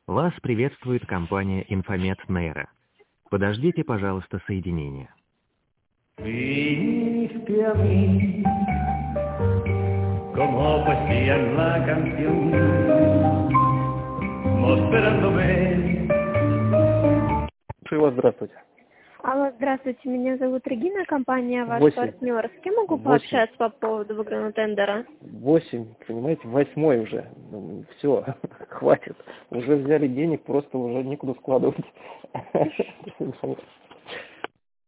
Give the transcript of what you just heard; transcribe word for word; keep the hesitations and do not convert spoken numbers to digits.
Вас приветствует компания Infomed Нейро. Подождите, пожалуйста, соединение. Viniste a mí, como poesía en la canción, mostrándome. Слушаю вас, здравствуйте. Алло, здравствуйте, меня зовут Регина, компания «Ваш Восемь. партнер». С кем могу Восемь. пообщаться по поводу выигранного тендера? Восемь, понимаете, восьмой уже. Все, хватит. Уже взяли денег, просто уже некуда складывать.